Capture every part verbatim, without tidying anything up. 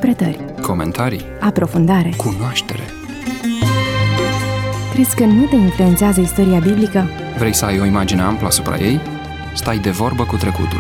Interpretări, comentarii, aprofundare, cunoaștere. Crezi că nu te influențează istoria biblică? Vrei să ai o imagine amplă asupra ei? Stai de vorbă cu trecutul.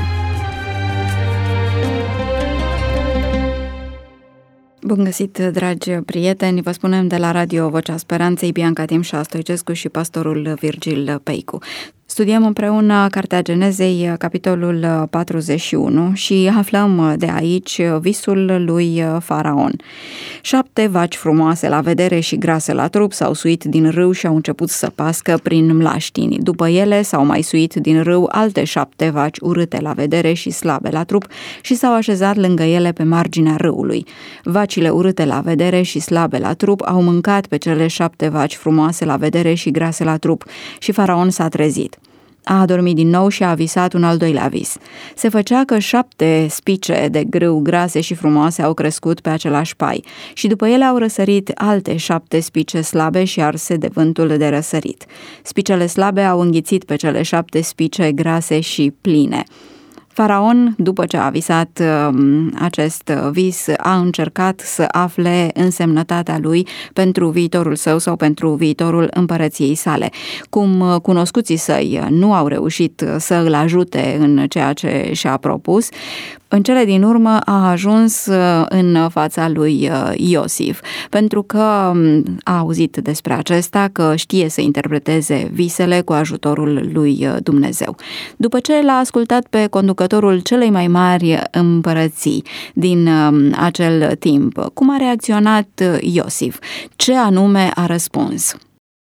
Bun găsit, dragi prieteni! Vă spunem de la Radio Vocea Speranței, Bianca Timșa Stoicescu și pastorul Virgil Peicu. Studiem împreună Cartea Genezei, capitolul patruzeci și unu, și aflăm de aici visul lui Faraon. Șapte vaci frumoase la vedere și grase la trup s-au suit din râu și au început să pască prin mlaștini. După ele s-au mai suit din râu alte șapte vaci urâte la vedere și slabe la trup și s-au așezat lângă ele pe marginea râului. Vacile urâte la vedere și slabe la trup au mâncat pe cele șapte vaci frumoase la vedere și grase la trup și Faraon s-a trezit. A adormit din nou și a visat un al doilea vis. Se făcea că șapte spice de grâu grase și frumoase au crescut pe același pai și după ele au răsărit alte șapte spice slabe și arse de vântul de răsărit. Spicele slabe au înghițit pe cele șapte spice grase și pline. Faraon, după ce a visat uh, acest vis, a încercat să afle însemnătatea lui pentru viitorul său sau pentru viitorul împărăției sale. Cum cunoscuții săi nu au reușit să îl ajute în ceea ce și-a propus, în cele din urmă a ajuns în fața lui Iosif, pentru că a auzit despre acesta, că știe să interpreteze visele cu ajutorul lui Dumnezeu. După ce l-a ascultat pe conducătorul celei mai mari împărății din acel timp, cum a reacționat Iosif? Ce anume a răspuns?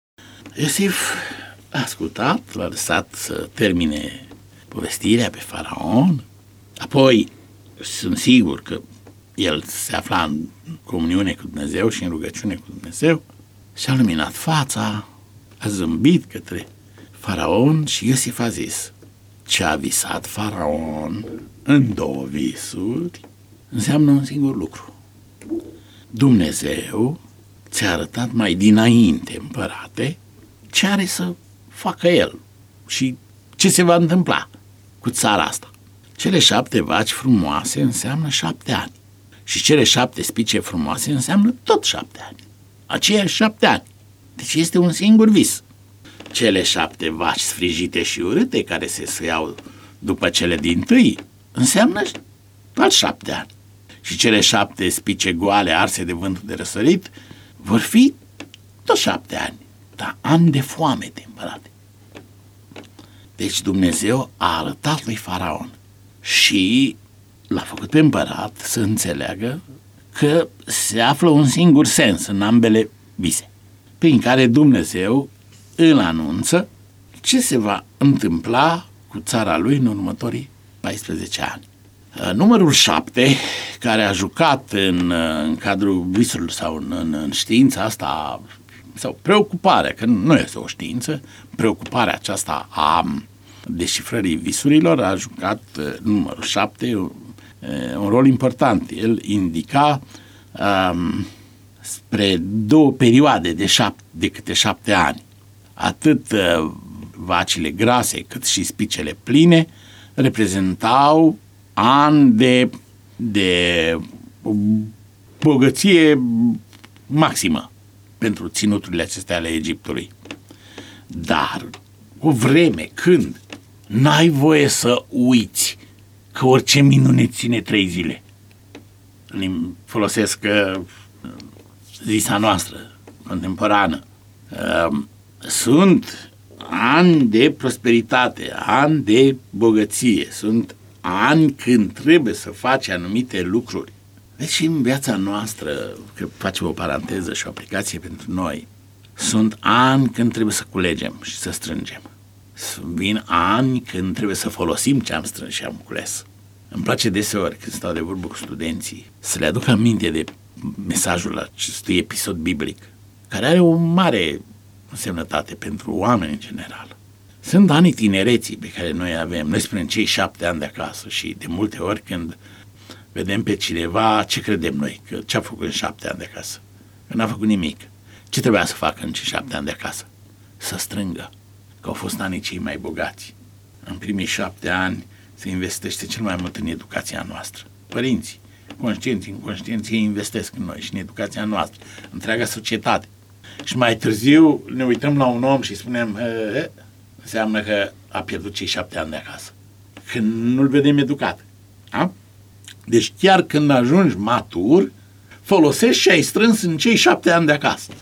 Iosif a ascultat, l-a lăsat să termine povestirea pe Faraon, apoi sunt sigur că el se afla în comuniune cu Dumnezeu și în rugăciune cu Dumnezeu, și-a luminat fața, a zâmbit către Faraon și Iosif a zis: ce a visat Faraon în două visuri înseamnă un singur lucru. Dumnezeu ți-a arătat mai dinainte, împărate, ce are să facă el și ce se va întâmpla cu țara asta. Cele șapte vaci frumoase înseamnă șapte ani și cele șapte spice frumoase înseamnă tot șapte ani. Aceiași șapte ani. Deci este un singur vis. Cele șapte vaci sfrijite și urâte care se suiau după cele dintâi înseamnă alți șapte ani. Și cele șapte spice goale arse de vântul de răsărit vor fi tot șapte ani. Dar ani de foamete, împărate. Deci Dumnezeu a arătat lui Faraon și l-a făcut pe împărat să înțeleagă că se află un singur sens în ambele vise, prin care Dumnezeu îl anunță ce se va întâmpla cu țara lui în următorii paisprezece ani. Numărul șapte, care a jucat în, în cadrul visului sau în, în, în știința asta, sau preocuparea, că nu este o știință, preocuparea aceasta a deșifrării visurilor, a jucat numărul șapte un, un rol important. El indica um, spre două perioade de, șapte, de câte șapte ani. Atât uh, vacile grase cât și spicele pline reprezentau ani de, de bogăție maximă pentru ținuturile acestea ale Egiptului. Dar o vreme când n-ai voie să uiți că orice minune ține trei zile. Îmi folosesc uh, zisa noastră, contemporană. Uh, sunt ani de prosperitate, ani de bogăție, sunt ani când trebuie să faci anumite lucruri. Deci în viața noastră, că facem o paranteză și o aplicație pentru noi, sunt ani când trebuie să culegem și să strângem. Vin ani când trebuie să folosim ce am strâns și am cules. Îmi place deseori când stau de vorbă cu studenții să le aduc aminte de mesajul acestui episod biblic, care are o mare însemnătate pentru oameni în general. Sunt anii tinereții pe care noi avem. Noi spunem cei șapte ani de acasă și de multe ori când vedem pe cineva, ce credem noi? Că ce a făcut în șapte ani de acasă? Că n-a făcut nimic. Ce trebuia să facă în cei șapte ani de acasă? Să strângă. Că au fost anii cei mai bogați. În primii șapte ani se investește cel mai mult în educația noastră. Părinții conștienții, inconștienții investesc în noi și în educația noastră, întreaga societate. Și mai târziu ne uităm la un om și spunem, înseamnă că a pierdut cei șapte ani de acasă. Când nu-l vedem educat. Da? Deci chiar când ajungi matur, folosești ce ai strâns în cei șapte ani de acasă.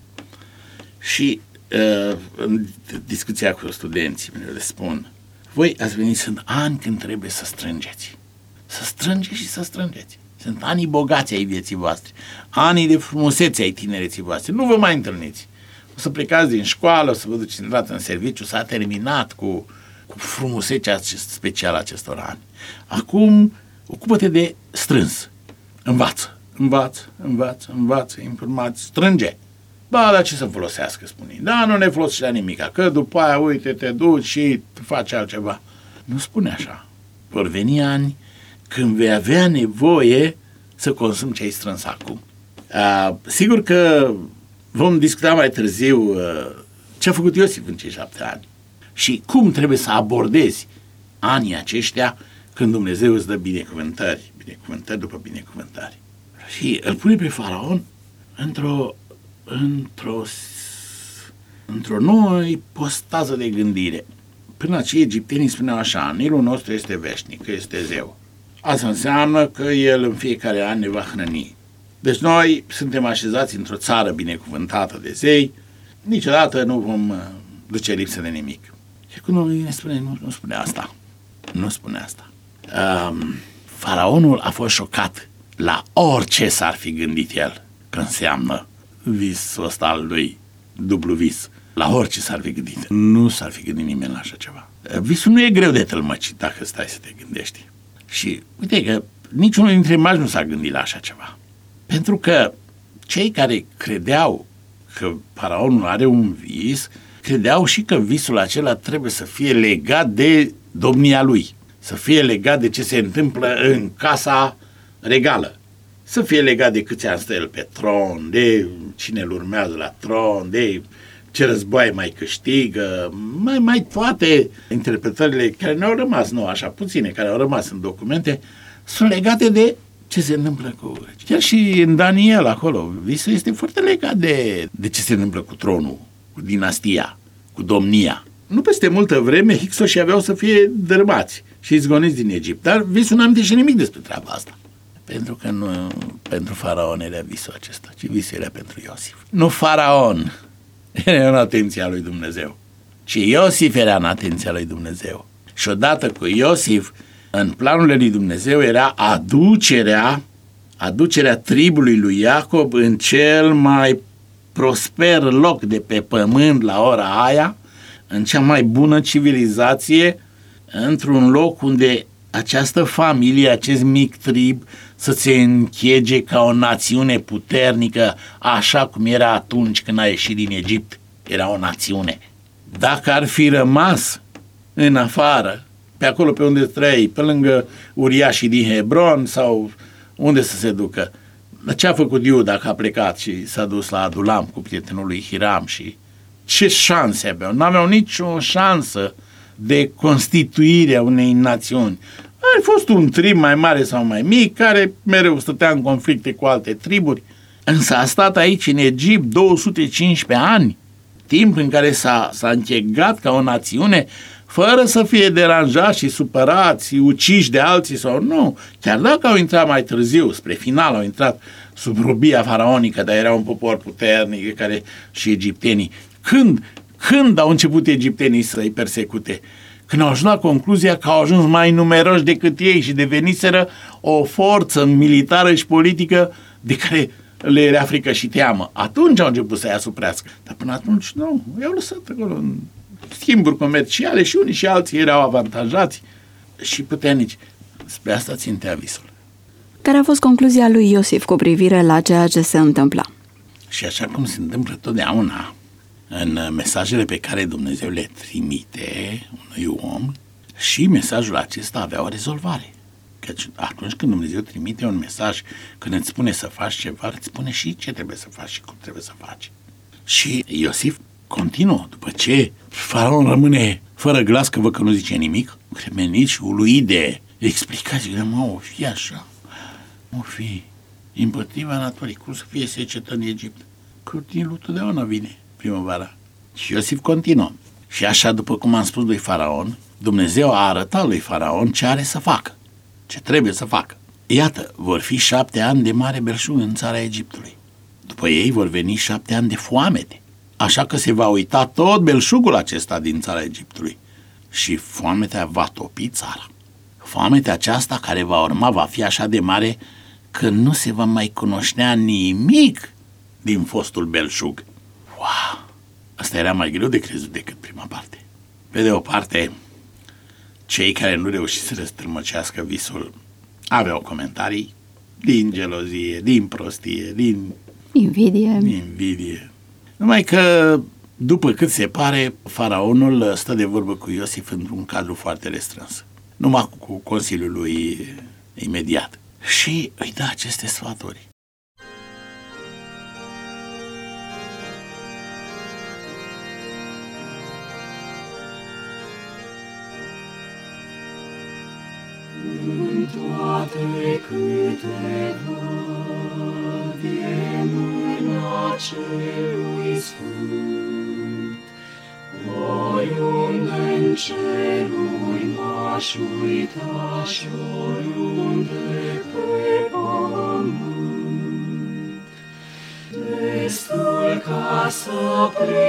Și uh, în discuția cu studenții le spun, voi ați venit, sunt ani când trebuie să strângeți. Să strângeți și să strângeți. Sunt anii bogați ai vieții voastre, anii de frumusețe ai tinereții voastre. Nu vă mai întâlniți. O să plecați din școală, o să vă duceți intrați în serviciu, s-a terminat cu, cu frumusețea specială acestor ani. Acum, ocupă-te de strâns. Învață, învață, învață, învață, informați, strânge. Da, dar ce să folosească, spune. Da, nu ne folosește la nimic, că după aia, uite, te duci și faci altceva. Nu spune așa. Vor veni ani când vei avea nevoie să consumi ce ai strâns acum. Uh, sigur că vom discuta mai târziu uh, ce a făcut Iosif în cei șapte ani și cum trebuie să abordezi anii aceștia când Dumnezeu îți dă binecuvântări, binecuvântări după binecuvântări. Și îl pune pe Faraon într-o într-o într-o nouă ipostază de gândire. Până aceea egiptenii spuneau așa, Nilul nostru este veșnic, că este zeu. Asta înseamnă că el în fiecare an ne va hrăni. Deci noi suntem așezați într-o țară binecuvântată de zei, niciodată nu vom duce lipsă de nimic. Și cum ne spune, nu, nu spune asta. Nu spune asta. Um, faraonul a fost șocat la orice s-ar fi gândit el că înseamnă visul ăsta al lui, dublu vis. La orice s-ar fi gândit. Nu s-ar fi gândit nimeni la așa ceva. Visul nu e greu de tălmăcit dacă stai să te gândești. Și uite că niciunul dintre magi nu s-a gândit la așa ceva. Pentru că cei care credeau că faraonul are un vis, credeau și că visul acela trebuie să fie legat de domnia lui, să fie legat de ce se întâmplă în casa regală, să fie legat de câți ani stă el pe tron, de cine îl urmează la tron, de ce războaie mai câștigă, mai, mai toate interpretările care ne-au rămas, nu așa puține, care au rămas în documente, sunt legate de ce se întâmplă cu... Chiar și în Daniel acolo, visul este foarte legat de, de ce se întâmplă cu tronul, cu dinastia, cu domnia. Nu peste multă vreme Hicsoșii aveau să fie dărâmați și izgoniți din Egipt, dar visul n-am și nimic despre treaba asta. Pentru că nu pentru faraon era visul acesta, ci visul era pentru Iosif. Nu faraon era în atenția lui Dumnezeu, ci Iosif era în atenția lui Dumnezeu. Și odată cu Iosif, în planurile lui Dumnezeu era aducerea, aducerea tribului lui Iacob în cel mai prosper loc de pe pământ la ora aia, în cea mai bună civilizație, într-un loc unde această familie, acest mic trib, să se închege ca o națiune puternică, așa cum era atunci când a ieșit din Egipt. Era o națiune. Dacă ar fi rămas în afară, pe acolo pe unde trăi, pe lângă uriașii din Hebron sau unde să se ducă, ce a făcut Iuda dacă a plecat și s-a dus la Adulam cu prietenul lui Hiram și ce șanse aveau? N-aveau nicio șansă de constituire a unei națiuni. A fost un trib mai mare sau mai mic, care mereu stătea în conflicte cu alte triburi, însă a stat aici în Egipt două sute cincisprezece ani, timp în care s-a, s-a închegat ca o națiune, fără să fie deranjați și supărați, uciși de alții sau nu. Chiar dacă au intrat mai târziu, spre final au intrat sub robia faraonică, dar era un popor puternic care și egiptenii. Când, când au început egiptenii să-i persecute? Când au ajuns la concluzia că au ajuns mai numeroși decât ei și deveniseră o forță militară și politică de care le era frică și teamă. Atunci au început să-i asuprească. Dar până atunci nu, i-au lăsat acolo în schimburi comerciale și unii și alții erau avantajați și puternici. Spre asta țintea visul. Care a fost concluzia lui Iosif cu privire la ceea ce se întâmpla? Și așa cum se întâmplă totdeauna în mesajele pe care Dumnezeu le trimite unui om, și mesajul acesta avea o rezolvare. Căci atunci când Dumnezeu trimite un mesaj, când îți spune să faci ceva, îți spune și ce trebuie să faci și cum trebuie să faci. Și Iosif continuă, după ce faraon rămâne fără glas, că văd că nu zice nimic, cremenit și uluit de explicații, că mă, o fi așa. O fi împotriva naturii. Cum să fie secetă în Egipt? Că Nilul totdeauna vine primăvara. Și Iosif continuă. Și așa, după cum am spus lui Faraon, Dumnezeu a arătat lui Faraon ce are să facă, ce trebuie să facă. Iată, vor fi șapte ani de mare belșug în țara Egiptului. După ei vor veni șapte ani de foamete. Așa că se va uita tot belșugul acesta din țara Egiptului și foametea va topi țara. Foametea aceasta care va urma va fi așa de mare că nu se va mai cunoștea nimic din fostul belșug. Wow! Asta era mai greu de crezut decât prima parte. Pe de o parte, cei care nu reușiseră să strămăcească visul aveau comentarii din gelozie, din prostie, din invidie. Din invidie. Numai că, după cât se pare, faraonul stă de vorbă cu Iosif într-un cadru foarte restrâns, numai cu consiliul lui imediat. Și îi dă aceste sfaturi. În toate câte văd e mâna celui sfânt, oriunde-n ceruri m-aș uita și oriunde pe pământ, destul ca să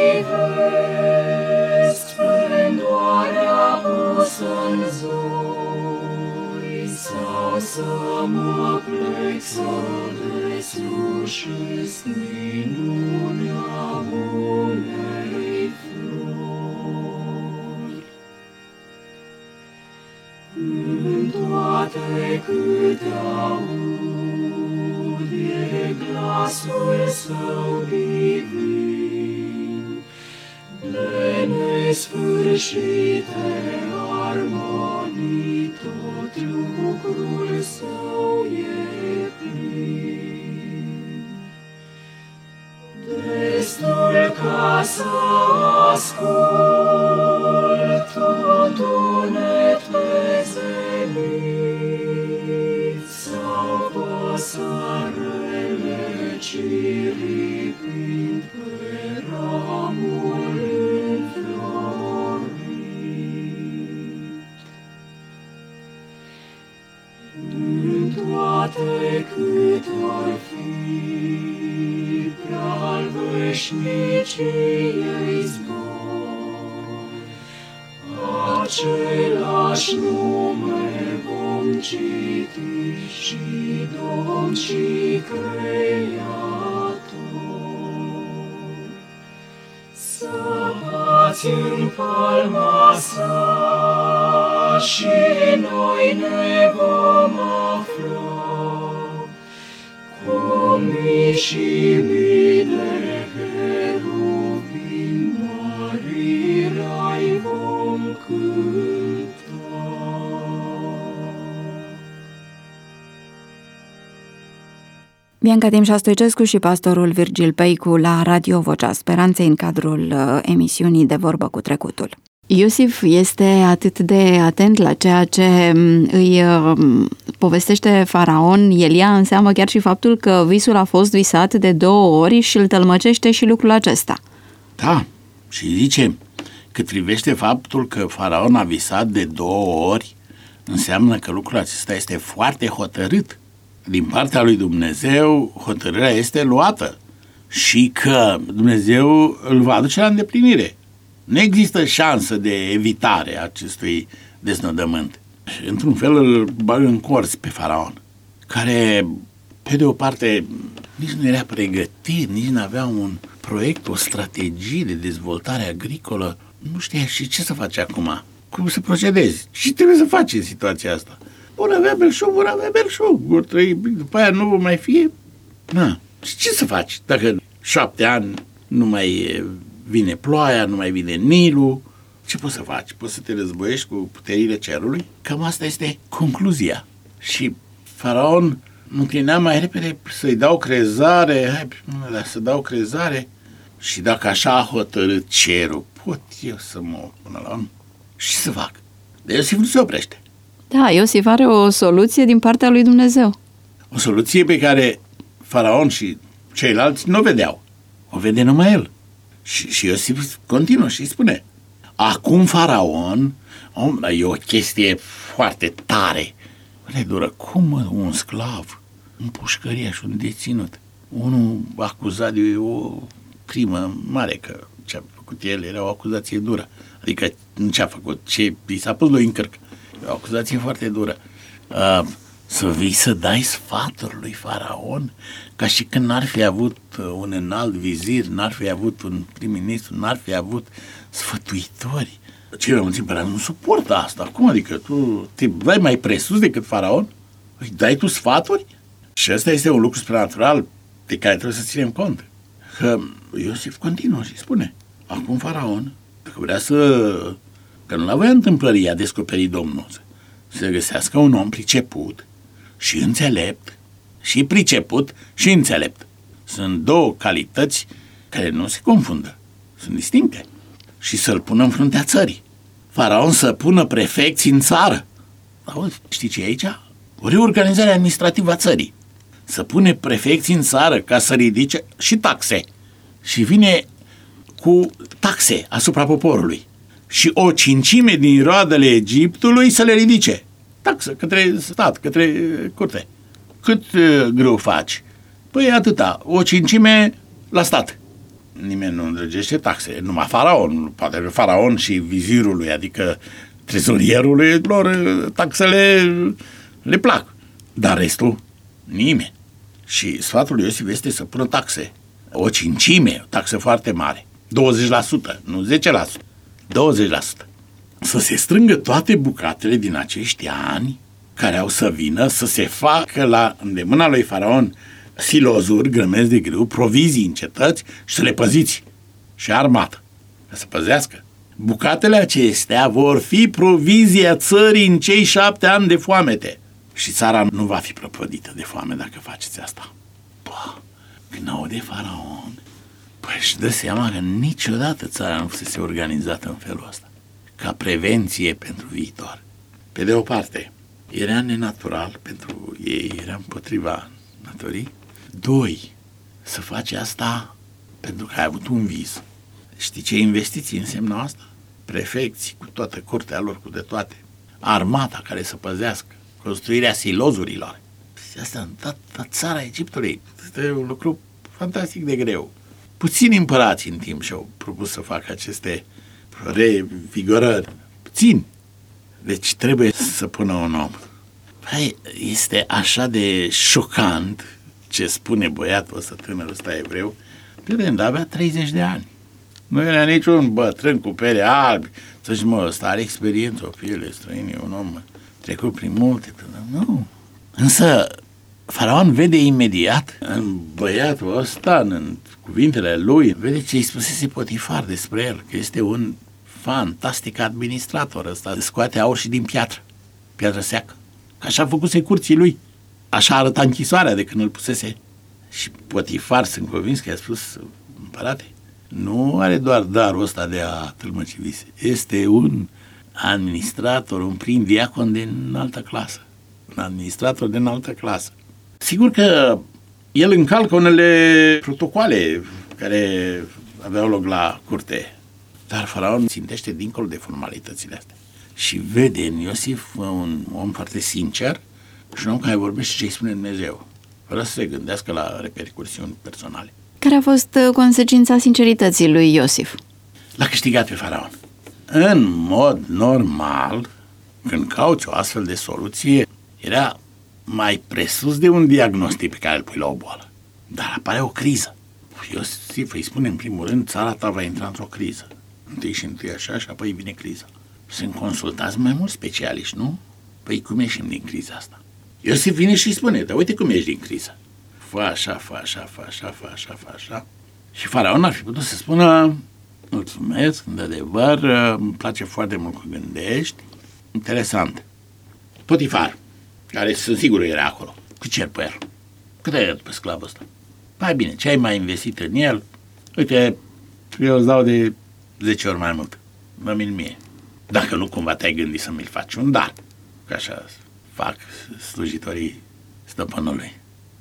privesc splendoarea pusă-n zori, sau să mă plec să deslușesc minunea unei flori. În toate câte aud e glasul său divin, de nesfârșite armonii tot lucrul său e plin. Destul ca să ascult tot unet vezelit, sau păsărele ciripind pe ramul înflorit. În toate câte or fi prea-l veșniciei zbor, același nume vom citi și Domn și Creator. Să bați în palma sa și noi ne vom afla, cu mii și mii de heruvimi mari rai vom cânta. Bianca Timșa Stoicescu și pastorul Virgil Peicu la Radio Vocea Speranței în cadrul uh, emisiunii De Vorbă cu Trecutul. Iosif este atât de atent la ceea ce îi povestește Faraon, el ia în seamă chiar și faptul că visul a fost visat de două ori și îl tălmăcește și lucrul acesta. Da, și zice, cât privește faptul că Faraon a visat de două ori, înseamnă că lucrul acesta este foarte hotărât. Din partea lui Dumnezeu, hotărârea este luată și că Dumnezeu îl va aduce la îndeplinire. Nu există șansă de evitare a acestui deznodământ. Într-un fel îl bagă în corț pe Faraon, care, pe de o parte, nici nu era pregătit, nici nu avea un proiect, o strategie de dezvoltare agricolă. Nu știa și ce să face acum, cum să procedezi, și trebuie să faci în situația asta. Vor avea belșug, vor avea belșug, vor trăi, după aia nu vor mai fie. Na, și ce să faci dacă șapte ani nu mai vine ploaia, nu mai vine Nilul? Ce poți să faci? Poți să te războiești cu puterile cerului? Cam asta este concluzia. Și Faraon mă înclinea mai repede să-i dau crezare, hai, da, să dau crezare, și dacă așa a hotărât cerul, pot eu să mă până la urmă și să fac. Dar Iosif nu se oprește. Da, Iosif are o soluție din partea lui Dumnezeu. O soluție pe care Faraon și ceilalți nu o vedeau. O vede numai el. Și, și Iosif continuă și îi spune: acum Faraon, om, e o chestie foarte tare. Le dură, cum mă, un sclav, un pușcăriaș, un deținut, unul acuzat de o crimă mare, că ce-a făcut el era o acuzație dură. Adică nu ce-a făcut, ce i s-a pus lui în cărc. O acuzație foarte dură. Uh, să vii să dai sfaturi lui Faraon, ca și când n-ar fi avut un înalt vizir, n-ar fi avut un prim-ministru, n-ar fi avut sfătuitori. Cei mai mulți împărați nu suportă asta. Cum adică tu te dai mai presus decât Faraon? Îi dai tu sfaturi? Și ăsta este un lucru supranatural de care trebuie să ținem cont. Că Iosif continuă și spune: acum Faraon, dacă vrea să... că nu la voia întâmplării a descoperit Domnul, să găsească un om priceput și înțelept, și priceput și înțelept. Sunt două calități care nu se confundă, sunt distincte. Și să-l pună în fruntea țării. Faraon să pună prefecți în țară. Auzi, știi ce e aici? O reorganizare administrativă a țării. Să pune prefecți în țară ca să ridice și taxe. Și vine cu taxe asupra poporului. Și o cincime din roadele Egiptului să le ridice. Taxă către stat, către curte. Cât uh, greu faci? Păi atâta, o cincime la stat. Nimeni nu îndrăgește taxe, numai Faraon, poate Faraon și vizirul lui, adică trezorierului, lor taxele le plac, dar restul nimeni. Și sfatul lui Iosif este să pună taxe, o cincime, o taxă foarte mare, douăzeci la sută, nu zece la sută, douăzeci la sută. Să se strângă toate bucatele din acești ani care au să vină, să se facă la îndemâna lui Faraon silozuri, grămezi de grâu, provizii în cetăți și să le păziți. Și armată, ca să păzească. Bucatele acestea vor fi provizia țării în cei șapte ani de foamete. Și țara nu va fi prăpădită de foame dacă faceți asta. Păi, când aude Faraon, păi își dă seama că niciodată țara nu fusese organizată în felul ăsta, ca prevenție pentru viitor. Pe de o parte, era nenatural pentru ei, era împotriva naturii. Doi, să faci asta pentru că ai avut un vis. Știi ce investiții înseamnă asta? Prefecții cu toată curtea lor, cu de toate. Armata care să păzească. Construirea silozurilor. Asta în toată țara Egiptului. Este un lucru fantastic de greu. Puțini împărați în timp și-au propus să facă aceste revigorări. Puțini. Deci trebuie să pună un om. Păi, este așa de șocant ce spune băiatul ăsta, tânărul ăsta evreu, când avea treizeci de ani. Nu era niciun bătrân cu pere albi, să zici, mă, ăsta are experiență, o piele străină, un om trecut prin multe. Nu. Însă, Faraon vede imediat în băiatul ăsta, în cuvintele lui, vede ce îi spusese Potifar despre el, că este un fantastic administrator ăsta, scoate aur și din piatră, piatră seacă. Așa făcuse curții lui. Așa arăta închisoarea de când îl pusese. Și Potifar, sunt convins că i-a spus: împărate, nu are doar darul ăsta de a tâlmăci vise. Este un administrator, un prim diacon de înaltă clasă. Un administrator de înaltă clasă. Sigur că el încalcă unele protocoale care aveau loc la curte. Dar Faraon țintește dincolo de formalitățile astea. Și vede în Iosif un om foarte sincer și un om care vorbește ce îi spune Dumnezeu, fără să se gândească la repercursiuni personale. Care a fost consecința sincerității lui Iosif? L-a câștigat pe Faraon. În mod normal, când cauți o astfel de soluție, era mai presus de un diagnostic pe care îl pui la o boală. Dar apare o criză. Iosif îi spune în primul rând: țara ta va intra într-o criză. Întâi și întâi așa și apoi vine criza. Sunt consultați mai mulți specialiști, nu? Păi cum ieșim din criza asta? Iosif vine și îi spune: dar uite cum ieși din criză. Fă așa, fă așa, fă așa, fă așa, fă așa. Și Faraon ar fi putut să spună: mulțumesc, de adevăr, îmi place foarte mult că gândești. Interesant. Potifar, care sunt sigur era acolo, cât cer pe el? Cât ai dat pe sclavul ăsta? Păi bine, ce ai mai investit în el? Uite, eu îți dau de zece ori mai mult. Mă min mie. Dacă nu, cumva te-ai gândit să mi-l faci un dar. Că așa fac slujitorii stăpânului.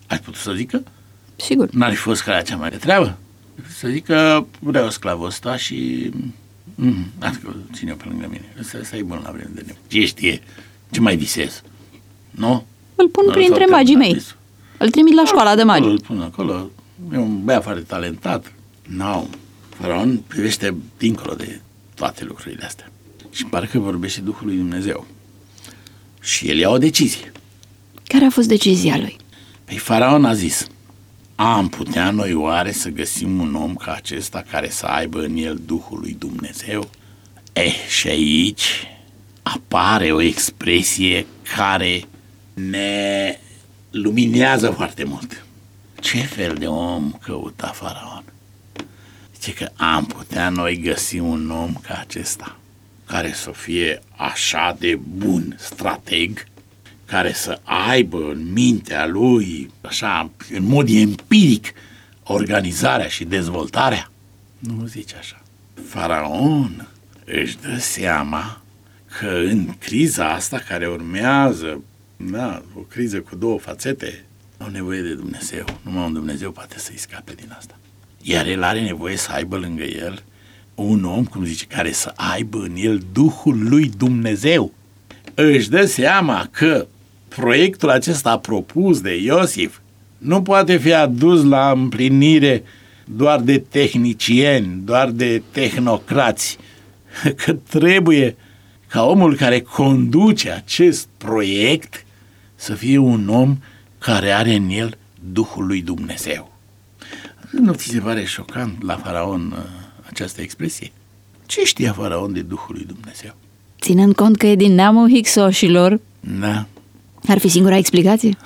Aș putut să zică? Sigur. N-ar fi fost calea cea mai de treabă? Să zic că vreau sclavul ăsta și... Mm, adică ține-o pe lângă mine. Ăsta, ăsta e bun la vreme de nevoie. Ce știe? Ce mai visez? Nu? Îl pun Nu, printre sau magii pe- mei. Îl trimit la școala de magi. Îl pun acolo. E un băiat foarte talentat. Nu. Faraon privește dincolo de toate lucrurile astea. Și parcă vorbește Duhul lui Dumnezeu. Și el ia o decizie. Care a fost decizia lui? Păi Faraon a zis: am putea noi oare să găsim un om ca acesta care să aibă în el Duhul lui Dumnezeu? Eh, și aici apare o expresie care ne luminează foarte mult. Ce fel de om căuta Faraon? Zice că am putea noi găsi un om ca acesta, care să fie așa de bun strateg, care să aibă în mintea lui, așa, în mod empiric, organizarea și dezvoltarea? Nu zice așa. Faraon își dă seama că în criza asta care urmează, da, o criză cu două fațete, au nevoie de Dumnezeu. Numai un Dumnezeu poate să-i scape din asta. Iar el are nevoie să aibă lângă el un om, cum zice, care să aibă în el Duhul lui Dumnezeu. Își dă seama că proiectul acesta propus de Iosif nu poate fi adus la împlinire doar de tehnicieni, doar de tehnocrați, că trebuie ca omul care conduce acest proiect să fie un om care are în el Duhul lui Dumnezeu. Nu ți se pare șocant la Faraon această expresie? Ce știa Faraon de Duhul lui Dumnezeu? Ținând cont că e din neamul hicsoșilor, Da. ar fi singura explicație?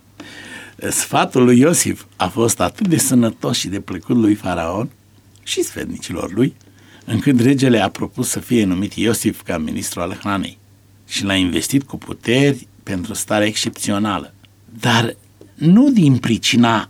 Sfatul lui Iosif a fost atât de sănătos și de plăcut lui Faraon și sfetnicilor lui, încât regele a propus să fie numit Iosif ca ministru al hranei și l-a investit cu puteri pentru stare excepțională, dar nu din pricina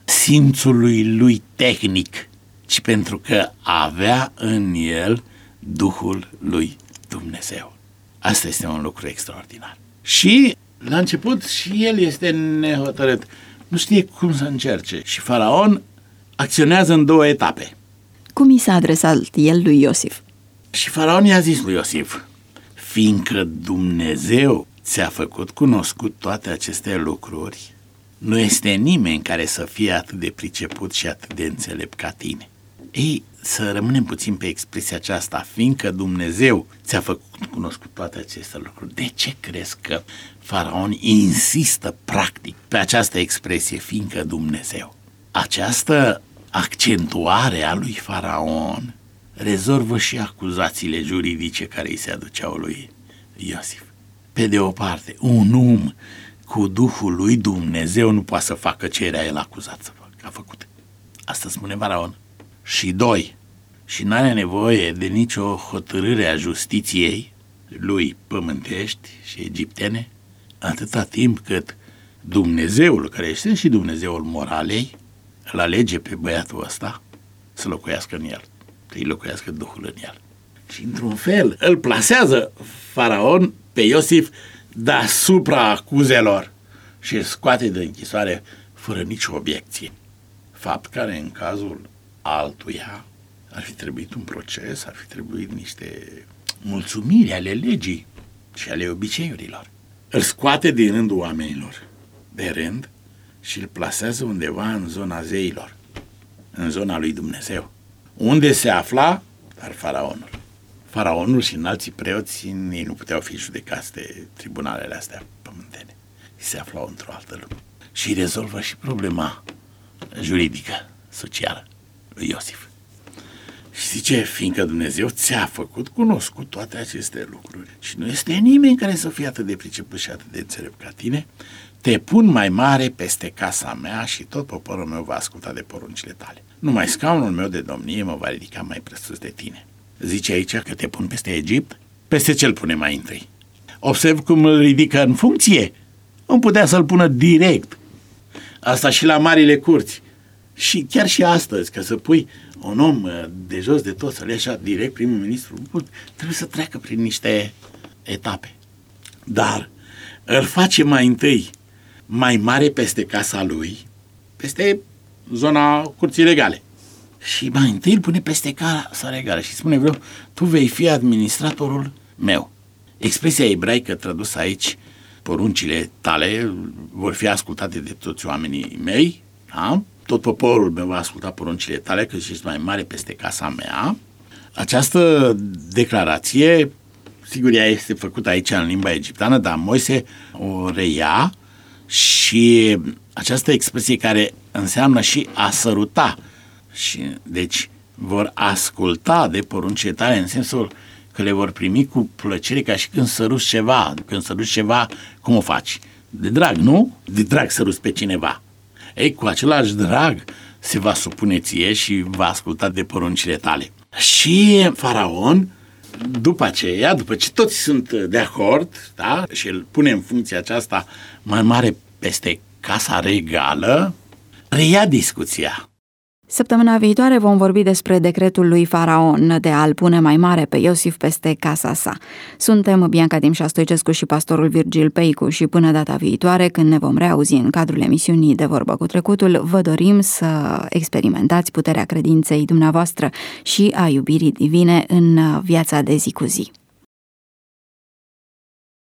simțului lui tehnic, ci pentru că avea în el Duhul lui Dumnezeu. Asta este un lucru extraordinar. Și la început și el este nehotărât, nu știe cum să încerce. Și Faraon acționează în două etape. Cum i s-a adresat el lui Iosif? Și Faraon i-a zis lui Iosif: fiindcă Dumnezeu ți-a făcut cunoscut toate aceste lucruri, nu este nimeni care să fie atât de priceput și atât de înțelept ca tine. Ei, să rămânem puțin pe expresia aceasta, fiindcă Dumnezeu ți-a făcut cunoscut toate aceste lucruri. De ce crezi că Faraon insistă practic pe această expresie, fiindcă Dumnezeu? Această accentuare a lui Faraon rezolvă și acuzațiile juridice care îi se aduceau lui Iosif. Pe de o parte, un om cu Duhul lui Dumnezeu nu poate să facă ce era el acuzat să facă, a făcut. Asta spune Faraon. Și doi, și n-are nevoie de nicio hotărâre a justiției lui pământești și egiptene, atâta timp cât Dumnezeul, care este și Dumnezeul moralei, îl alege pe băiatul ăsta să locuiască în el, să-i locuiască Duhul în el. Și într-un fel îl plasează Faraon pe Iosif deasupra acuzelor și îl scoate de închisoare fără nicio obiecție. Fapt care în cazul altuia ar fi trebuit un proces, ar fi trebuit niște mulțumiri ale legii și ale obiceiurilor. Îl scoate din rândul oamenilor de rând și îl plasează undeva în zona zeilor, în zona lui Dumnezeu, unde se afla dar Faraonul. Faraonul și înalții preoți, ei nu puteau fi judecați de tribunalele astea pământene. Se aflau într-o altă lume. Și rezolvă și problema juridică, socială lui Iosif. Și zice, fiindcă Dumnezeu ți-a făcut cunoscut toate aceste lucruri și nu este nimeni care să fie atât de priceput și atât de înțelept ca tine, te pun mai mare peste casa mea și tot poporul meu va asculta de poruncile tale. Numai scaunul meu de domnie mă va ridica mai presus de tine. Zice aici că te pun peste Egipt, peste ce-l pune mai întâi. Observ cum îl ridică în funcție. Nu putea să-l pună direct. Asta și la marile curți. Și chiar și astăzi, că să pui un om de jos de tot, să-l iei așa direct primul ministru, trebuie să treacă prin niște etape. Dar îl face mai întâi mai mare peste casa lui, peste zona curții regale. Și mai întâi îl pune peste casa regală și spune: vreau, tu vei fi administratorul meu. Expresia ebraică tradusă aici, poruncile tale vor fi ascultate de toți oamenii mei, da? Tot poporul meu va asculta poruncile tale, că ești mai mare peste casa mea. Această declarație, sigur, ea este făcută aici în limba egipteană, dar Moise o reia și această expresie care înseamnă și a săruta. Și deci vor asculta de poruncile tale în sensul că le vor primi cu plăcere, ca și când săruți ceva. Când săruți ceva, cum o faci? De drag, nu? De drag săruți pe cineva. Ei, cu același drag se va supune ție și va asculta de poruncile tale. Și Faraon, după aceea, după ce toți sunt de acord, da? Și îl pune în funcție aceasta mai mare peste casa regală, reia discuția. Săptămâna viitoare vom vorbi despre decretul lui Faraon de a-l pune mai mare pe Iosif peste casa sa. Suntem Bianca Timșa Stoicescu și pastorul Virgil Peicu și până data viitoare, când ne vom reauzi în cadrul emisiunii De Vorbă cu Trecutul, vă dorim să experimentați puterea credinței dumneavoastră și a iubirii divine în viața de zi cu zi.